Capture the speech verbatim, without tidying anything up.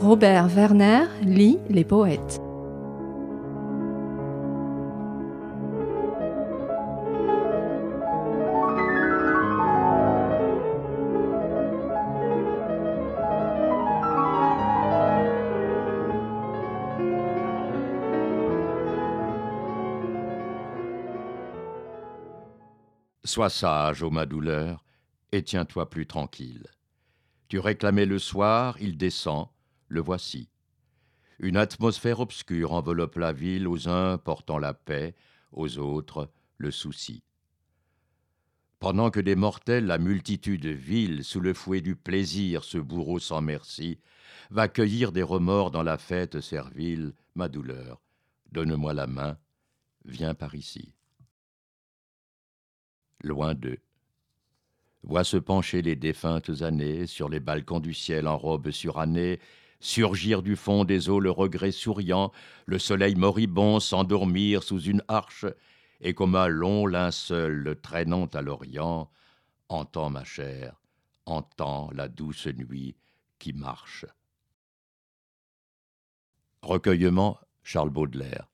Robert Werner lit les poètes. Sois sage, ô ma douleur, et tiens-toi plus tranquille. Tu réclamais le soir, il descend, le voici. Une atmosphère obscure enveloppe la ville, aux uns portant la paix, aux autres le souci. Pendant que des mortels, la multitude vile, sous le fouet du plaisir, ce bourreau sans merci, va cueillir des remords dans la fête servile, ma douleur, donne-moi la main, viens par ici. Loin d'eux. Vois se pencher les défuntes années sur les balcons du ciel en robe surannée, surgir du fond des eaux le regret souriant, le soleil moribond s'endormir sous une arche, et comme un long linceul le traînant à l'orient, entends ma chère, entends la douce nuit qui marche. Recueillement Charles Baudelaire.